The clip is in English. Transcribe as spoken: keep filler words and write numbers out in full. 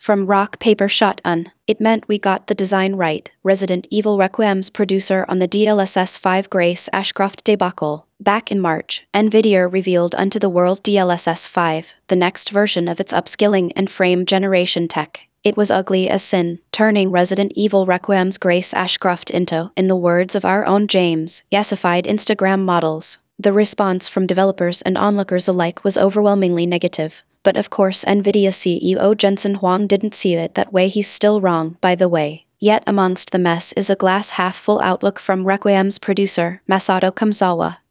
From Rock Paper Shotgun, it meant we got the design right. Resident Evil Requiem's producer on the D L S S five Grace Ashcroft debacle. Back in March, NVIDIA revealed unto the world D L S S five, the next version of its upskilling and frame generation tech. It was ugly as sin, turning Resident Evil Requiem's Grace Ashcroft into, in the words of our own James, yesified Instagram models. The response from developers and onlookers alike was overwhelmingly negative. But of course NVIDIA C E O Jensen Huang didn't see it that way. He's still wrong, by the way. Yet amongst the mess is a glass-half-full outlook from Requiem's producer, Masato Kamizawa.